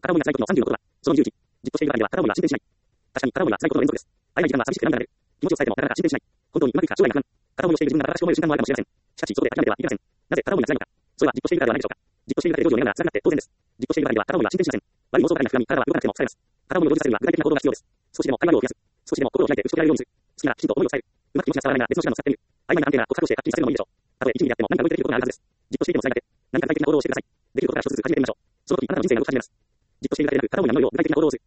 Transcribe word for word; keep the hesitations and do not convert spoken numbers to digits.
片思いが辛い時のさんじゅうのことは、その理由値。じっとしているからには片思いは進展しない。確かに片思いは辛いことの連続です。会えない時間は寂しくて涙が出る。気持ちを伝えてもなかなか進展しない。本当にうまくいくか将来が不安。片思いをしている自分が新しく思える瞬間もあるかもしれません。しかし、そこで諦めてはいけません。なぜ片思いが辛いのか。それはじっとしているからではないでしょうか。じっとしているだけで情緒を悩んだら辛くなって当然です。じっとしているからには片思いは進展しません。悪い妄想ばかりが膨らみ、体は動かなくても疲れます。片思いを同時させるには具体的な行動が必要です。少しでも会話量を増やす。少しでも心を開いて打ち解けられるようにする。好きならきちんと思いを伝える。うまく気持ちが伝わらないなら別の手段を使ってみる。曖昧な関係なら告白をしてはっきりさせるのもいいでしょう。たとえいちミリであっても何か動いてできることがあるはずです。じっとしていても辛いだけ。何か具体的な行動をしてください。できることから一つずつ始めてみましょう。その時、あなたの人生が動き始めます。じっとしているだけでなく、片思いの匂いを具体的な行動をする。